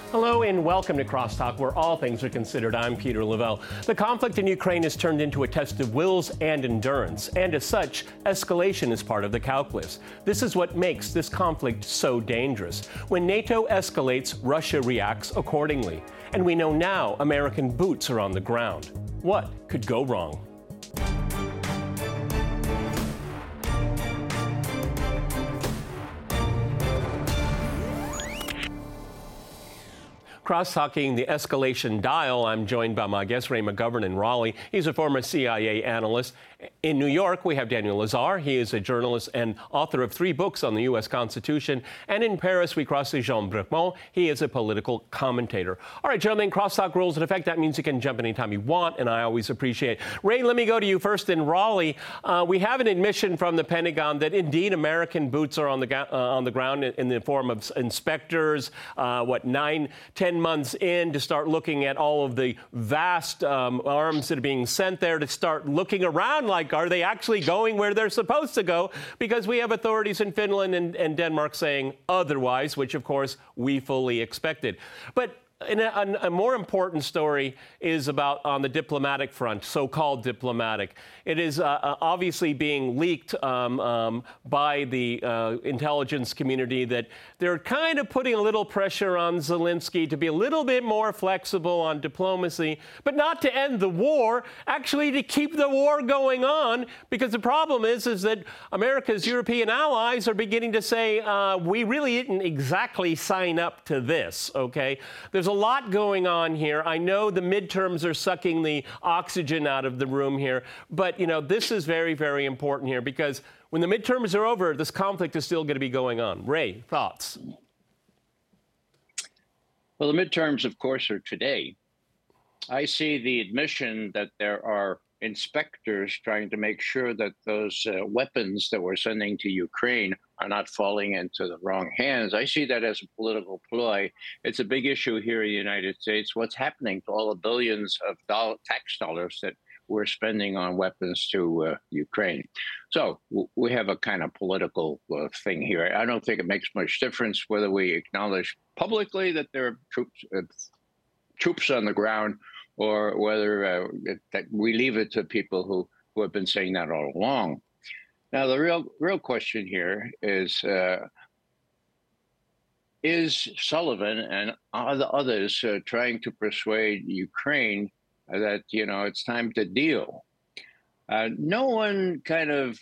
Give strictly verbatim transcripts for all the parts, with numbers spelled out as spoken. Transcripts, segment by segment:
Hello and welcome to Crosstalk, where all things are considered. I'm Peter Lavelle. The conflict in Ukraine has turned into a test of wills and endurance, and as such, escalation is part of the calculus. This is what makes this conflict so dangerous. When NATO escalates, Russia reacts accordingly. And we know now American boots are on the ground. What could go wrong? Cross-talking the escalation dial, I'm joined by my guest, Ray McGovern in Raleigh. He's a former C I A analyst. In New York, we have Daniel Lazare. He is a journalist and author of three books on the U S Constitution. And in Paris, we cross to Jean Bricmont. He is a political commentator. All right, gentlemen, crosstalk rules in effect. That means you can jump anytime you want, and I always appreciate it. Ray, let me go to you first in Raleigh. Uh, we have an admission from the Pentagon that indeed American boots are on the, uh, on the ground in, in the form of inspectors, uh, what, nine, ten months in to start looking at all of the vast um, arms that are being sent there, to start looking around like, are they actually going where they're supposed to go? Because we have authorities in Finland and, and Denmark saying otherwise, which, of course, we fully expected. But in a, a more important story is about on the diplomatic front, so-called diplomatic. It is uh, obviously being leaked um, um, by the uh, intelligence community that they're kind of putting a little pressure on Zelensky to be a little bit more flexible on diplomacy, but not to end the war, actually to keep the war going on, because the problem is, is that America's European allies are beginning to say, uh, we really didn't exactly sign up to this, okay? There's a lot going on here. I know the midterms are sucking the oxygen out of the room here, but, you know, this is very, very important here, because when the midterms are over, this conflict is still going to be going on. Ray, thoughts? Well, the midterms, of course, are today. I see the admission that there are inspectors trying to make sure that those uh, weapons that we're sending to Ukraine are not falling into the wrong hands. I see that as a political ploy. It's a big issue here in the United States. What's happening to all the billions of dollar, tax dollars that we're spending on weapons to uh, Ukraine? So w- we have a kind of political uh, thing here. I don't think it makes much difference whether we acknowledge publicly that there are troops, uh, troops on the ground, or whether uh, that we leave it to people who, who have been saying that all along. Now, the real real question here is, uh, is Sullivan and the others uh, trying to persuade Ukraine that, you know, it's time to deal? Uh, no one kind of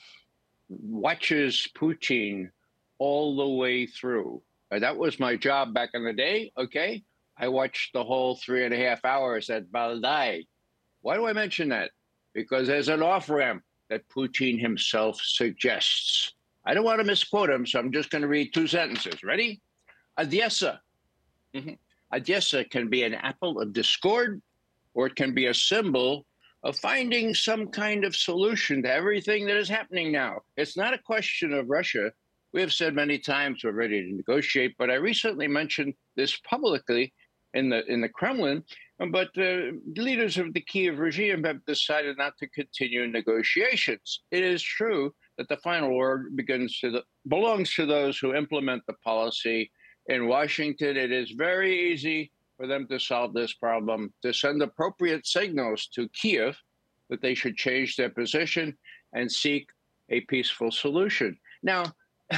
watches Putin all the way through. Uh, that was my job back in the day, okay? I watched the whole three and a half hours at Valdai. Why do I mention that? Because there's an off-ramp that Putin himself suggests. I don't want to misquote him, so I'm just going to read two sentences. Ready? Odessa. Mm-hmm. Odessa can be an apple of discord, or it can be a symbol of finding some kind of solution to everything that is happening now. It's not a question of Russia. We have said many times we're ready to negotiate, but I recently mentioned this publicly in the in the Kremlin, but uh, leaders of the Kiev regime have decided not to continue negotiations. It is true that the final word begins to the, belongs to those who implement the policy in Washington. It is very easy for them to solve this problem, to send appropriate signals to Kiev that they should change their position and seek a peaceful solution. Now,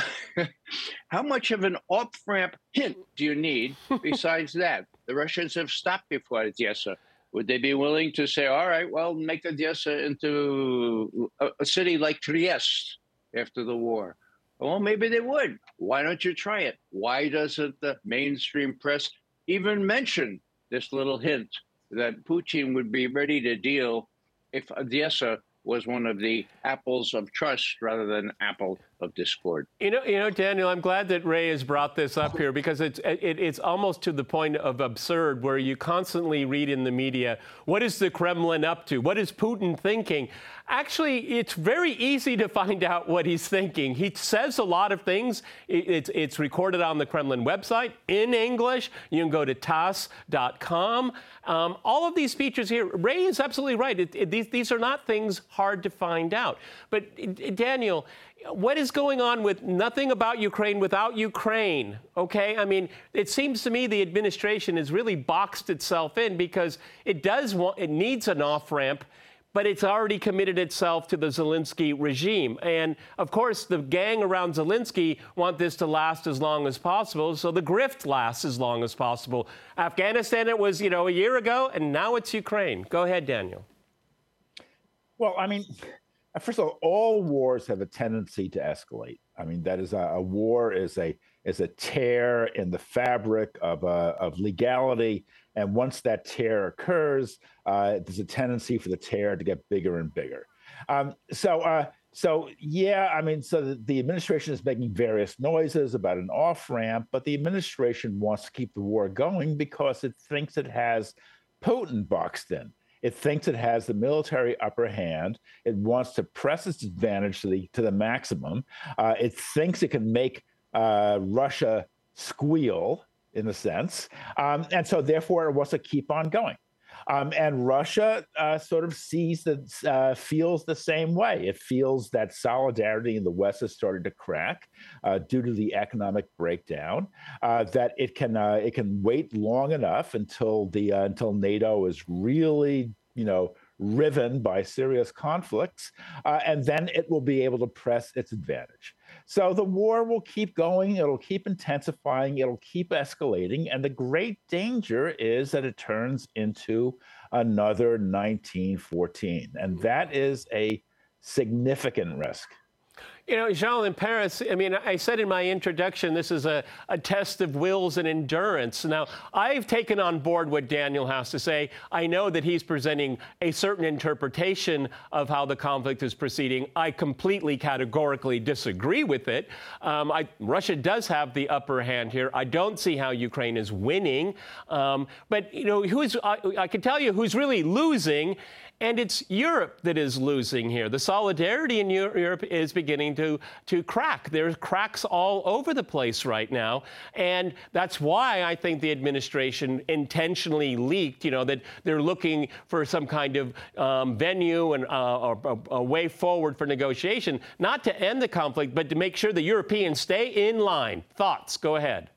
how much of an off-ramp hint do you need besides that? The Russians have stopped before Odessa. Would they be willing to say, all right, well, make Odessa into a, a city like Trieste after the war? Well, maybe they would. Why don't you try it? Why doesn't the mainstream press even mention this little hint that Putin would be ready to deal if Odessa was one of the apples of trust rather than apple of discord? You know, you know, Daniel, I'm glad that Ray has brought this up here, because it's it, it's almost to the point of absurd, where you constantly read in the media, what is the Kremlin up to? What is Putin thinking? Actually, it's very easy to find out what he's thinking. He says a lot of things. It's it's recorded on the Kremlin website in English. You can go to T A S S dot com. Um, all of these features here, Ray is absolutely right. It, it, these, these are not things hard to find out. But, Daniel, what is going on with nothing about Ukraine without Ukraine? Okay, I mean, it seems to me the administration has really boxed itself in because it does want, it needs an off-ramp, but it's already committed itself to the Zelensky regime. And of course, the gang around Zelensky want this to last as long as possible, so the grift lasts as long as possible. Afghanistan, it was, you know, a year ago, and now it's Ukraine. Go ahead, Daniel. Well, I mean, first of all, all wars have a tendency to escalate. I mean, that is a, a war is a is a tear in the fabric of uh, of legality, and once that tear occurs, uh, there's a tendency for the tear to get bigger and bigger. Um, so, uh, so yeah, I mean, so the, the administration is making various noises about an off ramp, but the administration wants to keep the war going because it thinks it has Putin boxed in. It thinks it has the military upper hand. It wants to press its advantage to the to the maximum. Uh, it thinks it can make uh, Russia squeal, in a sense, um, and so therefore it wants to keep on going. Um, and Russia uh, sort of sees that, uh, feels the same way. It feels that solidarity in the West has started to crack uh, due to the economic breakdown. Uh, that it can uh, it can wait long enough until the uh, until NATO is really, you know, riven by serious conflicts, uh, and then it will be able to press its advantage. So the war will keep going, it'll keep intensifying, it'll keep escalating, and the great danger is that it turns into another nineteen fourteen, and that is a significant risk. You know, Jean, in Paris, I mean, I said in my introduction, this is a, a test of wills and endurance. Now, I've taken on board what Daniel has to say. I know that he's presenting a certain interpretation of how the conflict is proceeding. I completely categorically disagree with it. Um, I, Russia does have the upper hand here. I don't see how Ukraine is winning. Um, but, you know, who's, I, I can tell you who's really losing. And it's Europe that is losing here. The solidarity in Europe is beginning to, to crack. There's cracks all over the place right now. And that's why I think the administration intentionally leaked, you know, that they're looking for some kind of um, venue and uh, a, a way forward for negotiation, not to end the conflict, but to make sure the Europeans stay in line. Thoughts? Go ahead.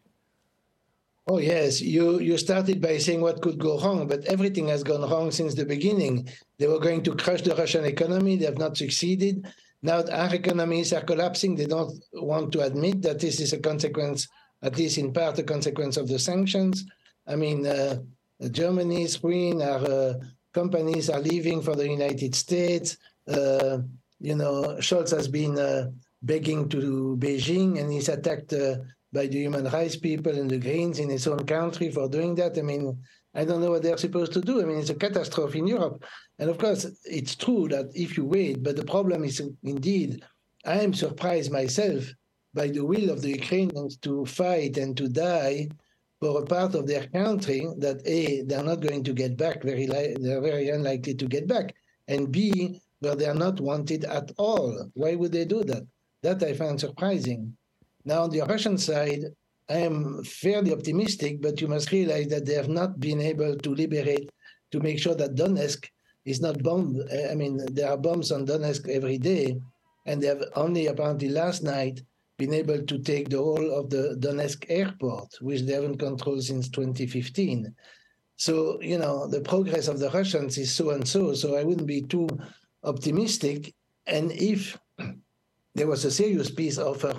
Oh, yes. You you started by saying what could go wrong, but everything has gone wrong since the beginning. They were going to crush the Russian economy. They have not succeeded. Now our economies are collapsing. They don't want to admit that this is a consequence, at least in part, a consequence of the sanctions. I mean, uh, Germany, Sweden, our uh, companies are leaving for the United States. Uh, you know, Scholz has been uh, begging to Beijing, and he's attacked uh, by the human rights people and the Greens in his own country for doing that. I mean, I don't know what they're supposed to do. I mean, it's a catastrophe in Europe. And of course, it's true that if you wait, but the problem is indeed, I am surprised myself by the will of the Ukrainians to fight and to die for a part of their country that A, they're not going to get back, very li- they're very unlikely to get back, and B, where they're not wanted at all. Why would they do that? That I find surprising. Now, on the Russian side, I am fairly optimistic, but you must realize that they have not been able to liberate, to make sure that Donetsk is not bombed. I mean, there are bombs on Donetsk every day, and they have only apparently last night been able to take the whole of the Donetsk airport, which they haven't controlled since twenty fifteen. So, you know, the progress of the Russians is so and so, so I wouldn't be too optimistic. And if there was a serious peace offer,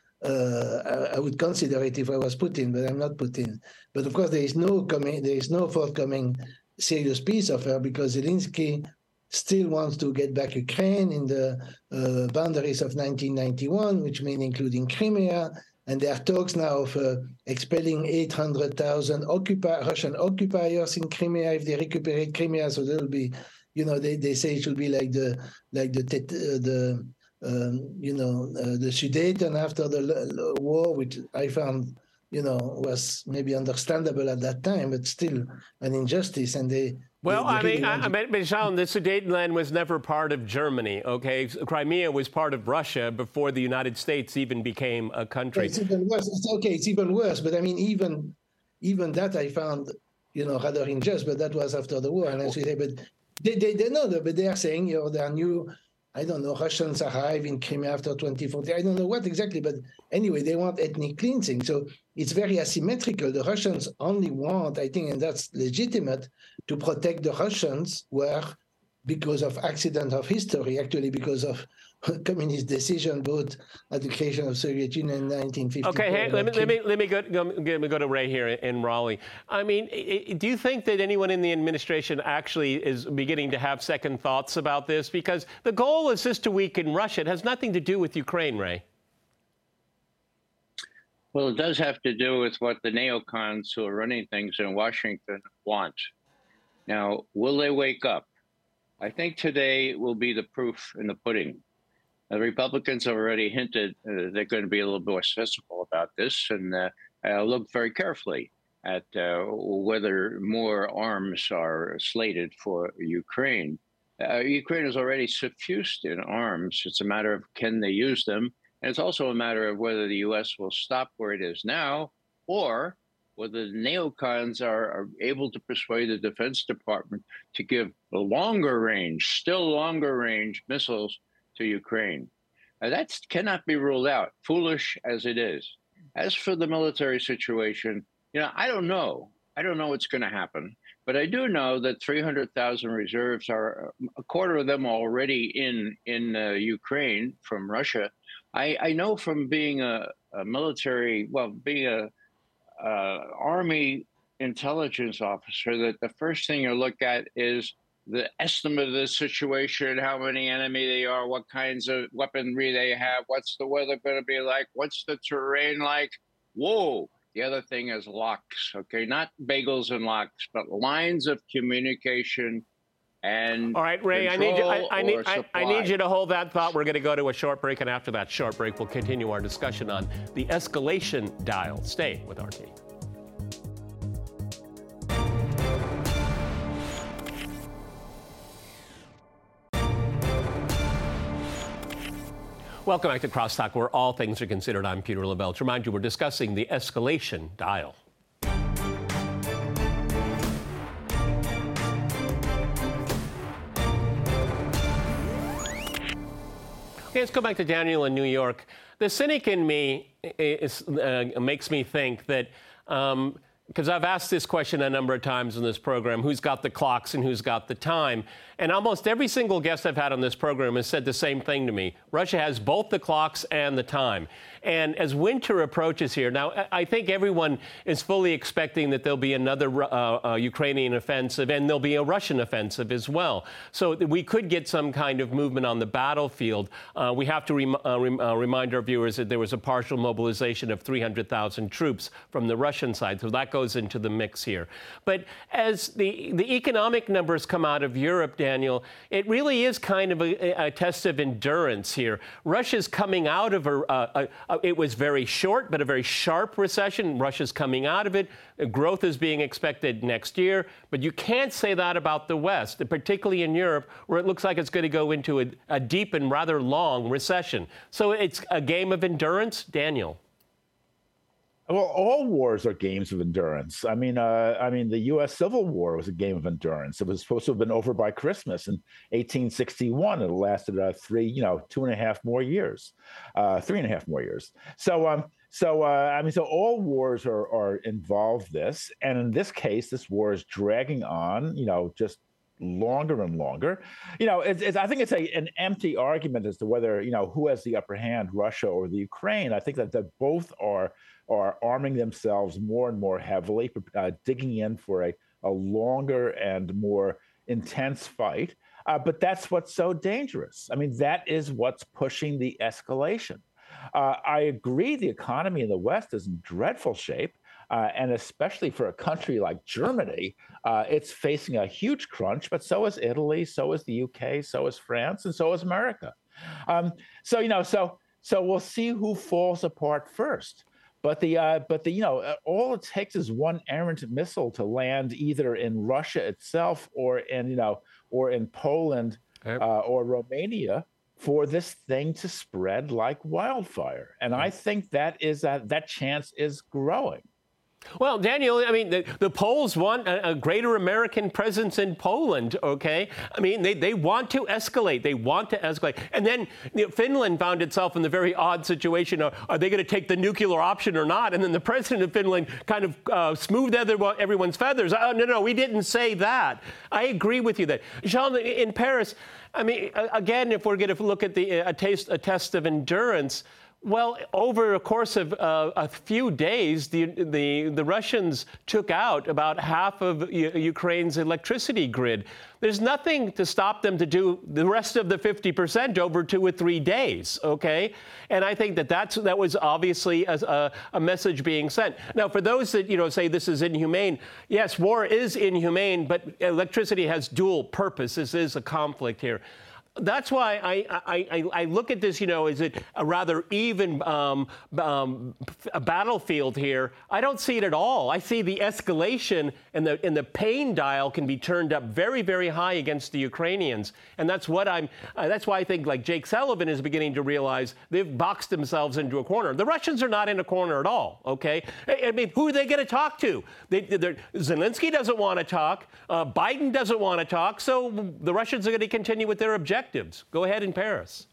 Uh, I, I would consider it if I was Putin, but I'm not Putin. But of course, there is no coming, there is no forthcoming serious peace offer because Zelensky still wants to get back Ukraine in the uh, boundaries of nineteen ninety-one, which means including Crimea. And there are talks now of uh, expelling eight hundred thousand occupi- Russian occupiers in Crimea if they recuperate Crimea. So there will be, you know, they, they say it should be like the like the uh, the. Um, you know, uh, the Sudeten after the l- war, which I found, you know, was maybe understandable at that time, but still an injustice. And they. Well, they, they I mean, really I, I mean, Jean, the Sudetenland was never part of Germany, okay? Crimea was part of Russia before the United States even became a country. It's even worse. It's okay, it's even worse. But I mean, even even that I found, you know, rather unjust, but that was after the war. And I say, but they, they, they know that, but they are saying, you know, there are new I don't know, Russians arrive in Crimea after twenty fourteen. I don't know what exactly, but anyway, they want ethnic cleansing. So it's very asymmetrical. The Russians only want, I think, and that's legitimate, to protect the Russians where, because of accident of history, actually because of communist decision vote at the creation of Soviet Union in nineteen fifty-four. Okay, hey, let me let me let me go, go let me go to Ray here in Raleigh. I mean, do you think that anyone in the administration actually is beginning to have second thoughts about this? Because the goal is just to weaken Russia. It has nothing to do with Ukraine, Ray. Well, it does have to do with what the neocons who are running things in Washington want. Now, will they wake up? I think today will be the proof in the pudding. The Republicans have already hinted uh, they're going to be a little more sensible about this, and uh, I'll look very carefully at uh, whether more arms are slated for Ukraine. Uh, Ukraine is already suffused in arms. It's a matter of can they use them, and it's also a matter of whether the U S will stop where it is now, or whether the neocons are, are able to persuade the Defense Department to give the longer range, still longer range missiles to Ukraine. Now, that cannot be ruled out, foolish as it is. As for the military situation, you know, I don't know. I don't know what's going to happen. But I do know that three hundred thousand reserves are, a quarter of them already in, in uh, Ukraine from Russia. I, I know from being a, a military, well, being a uh, Army intelligence officer, that the first thing you look at is the estimate of the situation, how many enemy they are, what kinds of weaponry they have, what's the weather going to be like, what's the terrain like. Whoa. The other thing is locks, okay? Not bagels and locks, but lines of communication and all right, Ray, I need, you, I, I, need, I, I need you to hold that thought. We're going to go to a short break, and after that short break, we'll continue our discussion on the escalation dial. Stay with R T. Welcome back to Crosstalk, where all things are considered. I'm Peter Lavelle. To remind you, we're discussing the escalation dial. Okay, let's go back to Daniel in New York. The cynic in me is, uh, makes me think that, um, because I've asked this question a number of times in this program, who's got the clocks and who's got the time? And almost every single guest I've had on this program has said the same thing to me. Russia has both the clocks and the time. And as winter approaches here, now I think everyone is fully expecting that there'll be another uh, uh, Ukrainian offensive, and there'll be a Russian offensive as well. So we could get some kind of movement on the battlefield. Uh, we have to rem uh, rem uh, remind our viewers that there was a partial mobilization of three hundred thousand troops from the Russian side. So that goes into the mix here. But as the, the economic numbers come out of Europe, Daniel, it really is kind of a, a test of endurance here. Russia's coming out of a, a, a, it was very short, but a very sharp recession. Russia's coming out of it. Growth is being expected next year. But you can't say that about the West, particularly in Europe, where it looks like it's going to go into a, a deep and rather long recession. So it's a game of endurance, Daniel. Well, all wars are games of endurance. I mean, uh, I mean, the U S Civil War was a game of endurance. It was supposed to have been over by Christmas in eighteen sixty-one. It lasted uh, three, you know, two and a half more years, uh, three and a half more years. So, um, so uh, I mean, so all wars are are involve this, and in this case, this war is dragging on. You know, just longer and longer. You know, it's, it's, I think it's a, an empty argument as to whether, you know, who has the upper hand, Russia or the Ukraine. I think that, that both are are arming themselves more and more heavily, uh, digging in for a, a longer and more intense fight. Uh, but that's what's so dangerous. I mean, that is what's pushing the escalation. Uh, I agree the economy in the West is in dreadful shape. Uh, and especially for a country like Germany, uh, it's facing a huge crunch, but so is Italy, so is the U K, so is France, and so is America. Um, so, you know, so so we'll see who falls apart first. But the uh, but the you know all it takes is one errant missile to land either in Russia itself or in you know or in Poland yep. uh, or Romania for this thing to spread like wildfire. And I think that is uh, that chance is growing. Well, Daniel, I mean, the, the Poles want a, a greater American presence in Poland, okay? I mean, they, they want to escalate. They want to escalate. And then you know, Finland found itself in the very odd situation of, are they going to take the nuclear option or not? And then the president of Finland kind of uh, smoothed everyone's feathers. Oh, no, no, we didn't say that. I agree with you that. Jean, in Paris, I mean, again, if we're going to look at the a, taste, a test of endurance, well, over a course of uh, a few days, the, the the Russians took out about half of U- Ukraine's electricity grid. There's nothing to stop them to do the rest of the fifty percent over two or three days, okay? And I think that that's, that was obviously a, a, a message being sent. Now, for those that, you know, say this is inhumane, yes, war is inhumane, but electricity has dual purpose. This is a conflict here. That's why I, I, I look at this, you know, is it a rather even um, um, a battlefield here? I don't see it at all. I see the escalation and the and the pain dial can be turned up very, very high against the Ukrainians. And that's what I'm, uh, that's why I think like Jake Sullivan is beginning to realize they've boxed themselves into a corner. The Russians are not in a corner at all, okay? I, I mean, who are they going to talk to? They, Zelensky doesn't want to talk. Uh, Biden doesn't want to talk. So the Russians are going to continue with their objectives. Go ahead in Paris.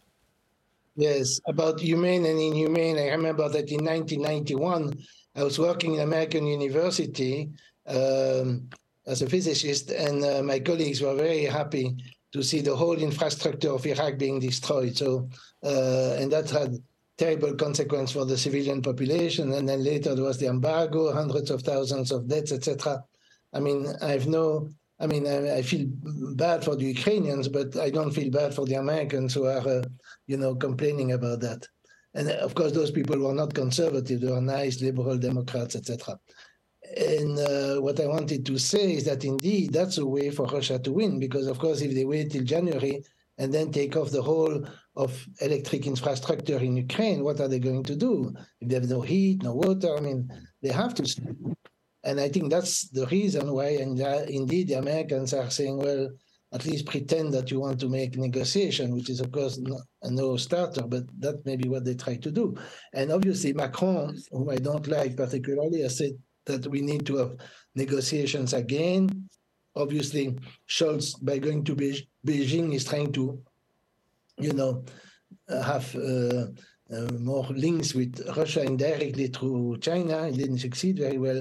Yes, about humane and inhumane. I remember that in nineteen ninety-one, I was working in American University um, as a physicist, and uh, my colleagues were very happy to see the whole infrastructure of Iraq being destroyed. So, uh, and that had terrible consequence for the civilian population. And then later there was the embargo, hundreds of thousands of deaths, et cetera. I mean, I have no. I mean, I, I feel bad for the Ukrainians, but I don't feel bad for the Americans who are, uh, you know, complaining about that. And of course, those people were not conservative; they were nice, liberal Democrats, et cetera. And uh, what I wanted to say is that indeed that's a way for Russia to win, because of course, if they wait till January and then take off the whole of electric infrastructure in Ukraine, what are they going to do? If they have no heat, no water, I mean, they have to. And I think that's the reason why, and uh, indeed, the Americans are saying, well, at least pretend that you want to make negotiation, which is, of course, not a no-starter, but that may be what they try to do. And obviously, Macron, whom I don't like particularly, has said that we need to have negotiations again. Obviously, Scholz, by going to Be- Beijing, is trying to, you know, have uh, Uh, more links with Russia indirectly through China. It didn't succeed very well.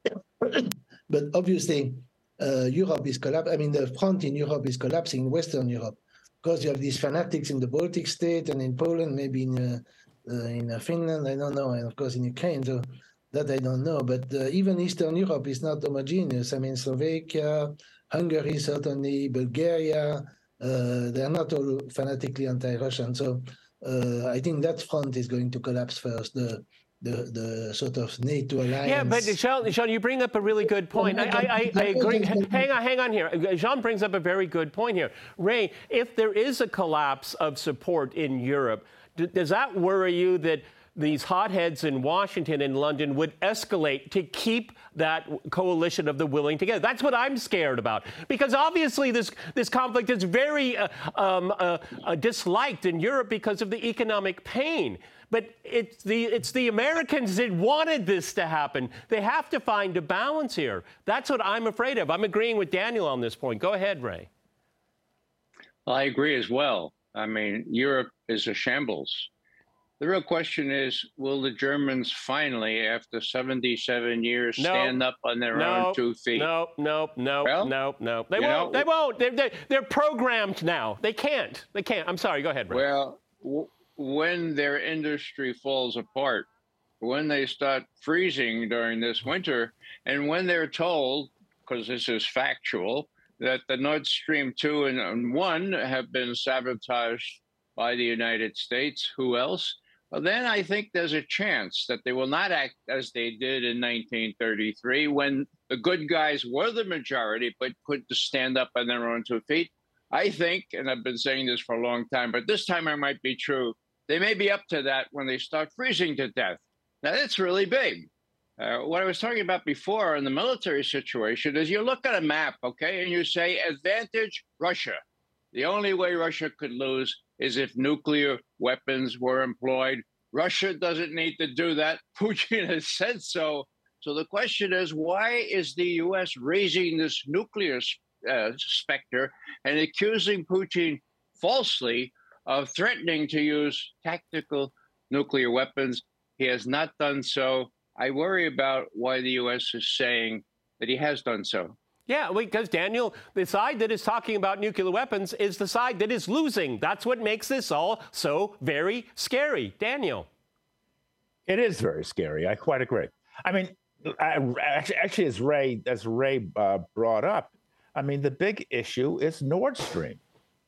But obviously, uh, Europe is collapsing. I mean, the front in Europe is collapsing in Western Europe. Because you have these fanatics in the Baltic state and in Poland, maybe in uh, uh, in uh, Finland, I don't know, and of course in Ukraine, so that I don't know. But uh, even Eastern Europe is not homogeneous. I mean, Slovakia, Hungary, certainly, Bulgaria, uh, they are not all fanatically anti-Russian. So Uh, I think that front is going to collapse first, the the, the sort of NATO alliance. Yeah, but Jean, Jean, you bring up a really good point. I, I, I, I agree. Hang on, hang on here. Jean brings up a very good point here. Ray, if there is a collapse of support in Europe, does that worry you that these hotheads in Washington and London would escalate to keep that coalition of the willing together? That's what I'm scared about. Because obviously this, this conflict is very uh, um, uh, uh, disliked in Europe because of the economic pain. But it's the, it's the Americans that wanted this to happen. They have to find a balance here. That's what I'm afraid of. I'm agreeing with Daniel on this point. Go ahead, Ray. Well, I agree as well. I mean, Europe is a shambles. The real question is, will the Germans finally, after seventy-seven years, no, stand up on their no, own two feet? No, no, no, well, no, no. They won't. Know, they won't. They're, they're, they're programmed now. They can't. They can't. I'm sorry. Go ahead, Ray. Well, w- when their industry falls apart, when they start freezing during this winter, and when they're told, because this is factual, that the Nord Stream two and one have been sabotaged by the United States, who else? Well, then I think there's a chance that they will not act as they did in nineteen thirty-three, when the good guys were the majority, but couldn't stand up on their own two feet. I think, and I've been saying this for a long time, but this time it might be true, they may be up to that when they start freezing to death. Now, that's really big. Uh, what I was talking about before in the military situation is you look at a map, okay, and you say, advantage Russia. The only way Russia could lose is if nuclear weapons were employed. Russia doesn't need to do that. Putin has said so So the question is, why is the U S raising this nuclear uh, specter and accusing Putin falsely of threatening to use tactical nuclear weapons? He has not done so. I worry about why the U S is saying that he has done so. Yeah, because, Daniel, the side that is talking about nuclear weapons is the side that is losing. That's what makes this all so very scary. Daniel. It is very scary. I quite agree. I mean, I, actually, actually, as Ray, as Ray uh, brought up, I mean, the big issue is Nord Stream.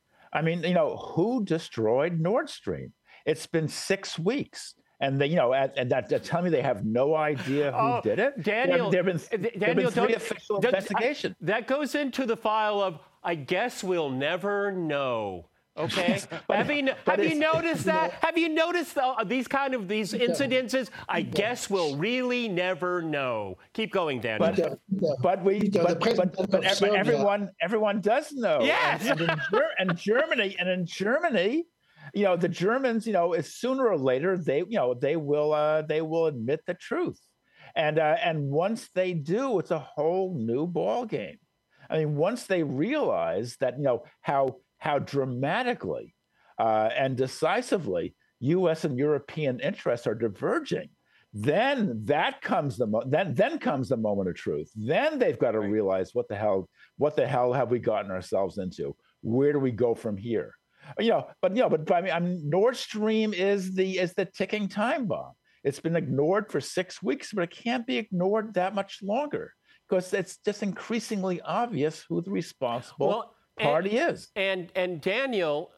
I mean, you know, who destroyed Nord Stream? It's been six weeks. And they, you know, and, and that, that tell me they have no idea who oh, did it. Daniel, there have been, there have been three official investigations. That goes into the file of, I guess we'll never know. Okay. but, have you, have you noticed that? Have you noticed the, these kind of these incidences? I guess we'll really never know. Keep going, Daniel. But, but we, but, but, but, but everyone, everyone does know. Yes. And, and, in, and Germany, and in Germany. You know, the Germans, you know, is sooner or later they, you know, they will, uh, they will admit the truth, and uh, and once they do, it's a whole new ball game. I mean, once they realize that, you know, how how dramatically uh, and decisively U S and European interests are diverging, then that comes the mo- then then comes the moment of truth. Then they've got to realize what the hell, what the hell have we gotten ourselves into? Where do we go from here? You know, but you know, but, but I mean, I mean, Nord Stream is the is the ticking time bomb. It's been ignored for six weeks, but it can't be ignored that much longer because it's just increasingly obvious who the responsible well, party and, is. And and Daniel,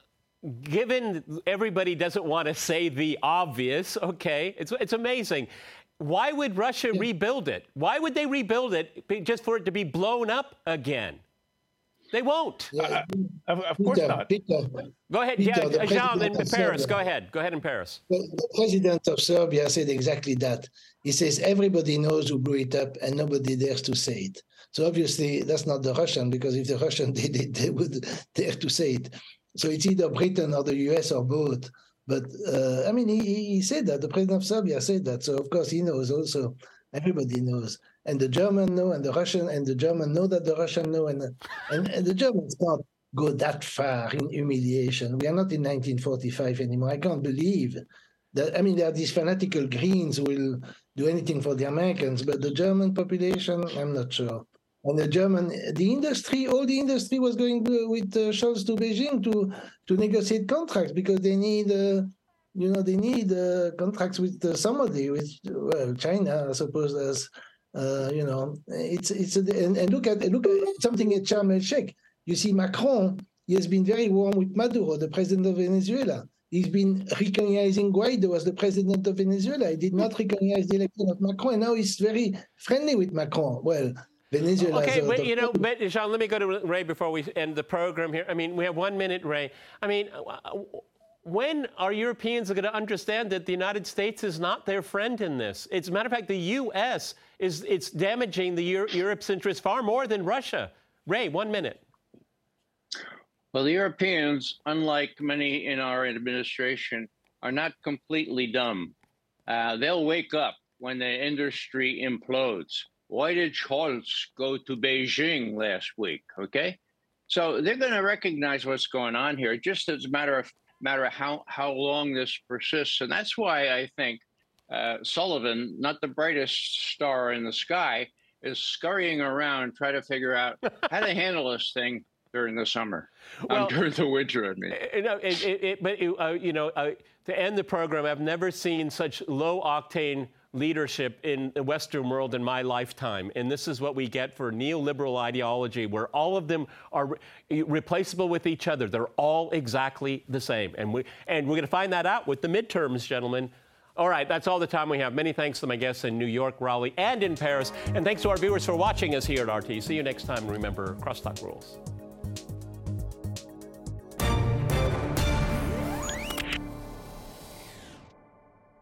given everybody doesn't want to say the obvious, okay, it's it's amazing. Why would Russia rebuild it? Why would they rebuild it just for it to be blown up again? They won't. Yeah. Uh, of, of course Peter, not. Peter, Go ahead, Peter, yeah, Jean in Paris. Serbia. Go ahead. Go ahead in Paris. The, the president of Serbia said exactly that. He says everybody knows who blew it up and nobody dares to say it. So obviously that's not the Russian, because if the Russian did it, they would dare to say it. So it's either Britain or the U S or both. But uh, I mean, he, he said that. The president of Serbia said that. So of course he knows also. Everybody knows. And the German know, and the Russian, and the German know that the Russian know, and, and, and the Germans can't go that far in humiliation. We are not in nineteen forty-five anymore. I can't believe that. I mean, there are these fanatical Greens who will do anything for the Americans, but the German population, I'm not sure. And the German, the industry, all the industry was going with uh, Scholz to Beijing to, to negotiate contracts because they need, uh, you know, they need uh, contracts with uh, somebody, with well, China, I suppose, as Uh, you know, it's it's a, and, and look at look at something at Sharm el Sheikh. You see, Macron, he has been very warm with Maduro, the president of Venezuela. He's been recognizing Guaido as the president of Venezuela. He did not recognize the election of Macron, and now he's very friendly with Macron. Well, Venezuela. Okay, wait, you know, but Jean, let me go to Ray before we end the program here. I mean, we have one minute, Ray. I mean. When are Europeans going to understand that the United States is not their friend in this? It's, as a matter of fact, the U S is it's damaging the Euro- Europe's interests far more than Russia. Ray, one minute. Well, the Europeans, unlike many in our administration, are not completely dumb. Uh, they'll wake up when the industry implodes. Why did Scholz go to Beijing last week? Okay, so they're going to recognize what's going on here, just as a matter of matter how, how long this persists. And that's why I think uh, Sullivan, not the brightest star in the sky, is scurrying around trying to figure out how to handle this thing during the summer, well, um, during the winter, I mean. You know, it, it, it, but, uh, you know, uh, to end the program, I've never seen such low-octane leadership in the Western world in my lifetime. And this is what we get for neoliberal ideology, where all of them are re- replaceable with each other. They're all exactly the same. And, we, and we're going to find that out with the midterms, gentlemen. All right, that's all the time we have. Many thanks to my guests in New York, Raleigh, and in Paris. And thanks to our viewers for watching us here at R T. See you next time. Remember, crosstalk rules.